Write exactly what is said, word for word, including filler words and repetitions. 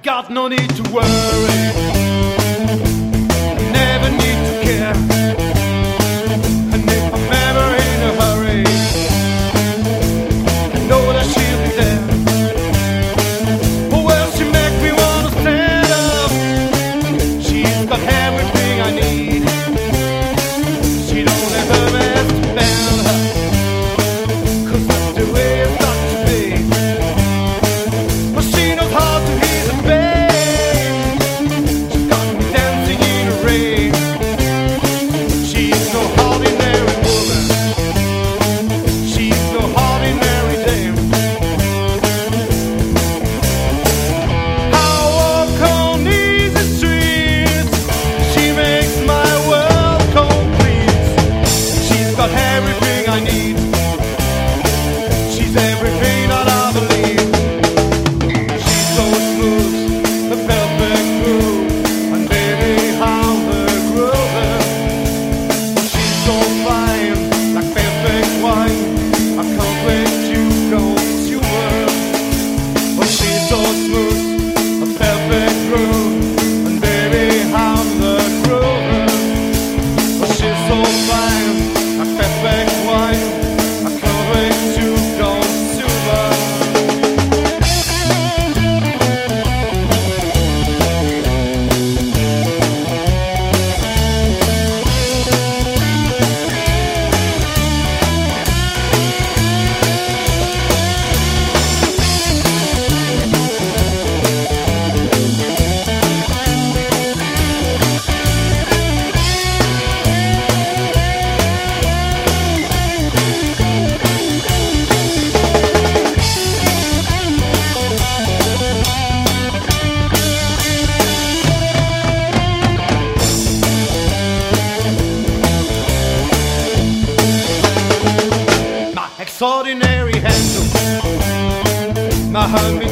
got no need to worry, never need to care. And if I'm ever in a hurry, I know that she'll be there. Oh well, she make me wanna stand up. She's got everything I need. She don't ever mess to bend her, 'cause that's the way it's got to be. But she knows how to ease the pain. She's got me dancing in the rain. She's no ordinary woman. She's no ordinary dame. I walk on easy streets. She makes my world complete. She's got everything I need. She's everything that I believe. She's so smooth, the perfect groove, and baby how the groove. She's so fine, like perfect wine. I can't wait to consume her. But she's so smooth, a perfect groove, and baby how the groove. But she's so fine, like perfect wine. I can't wait to consume her. My extraordinary handle, my humming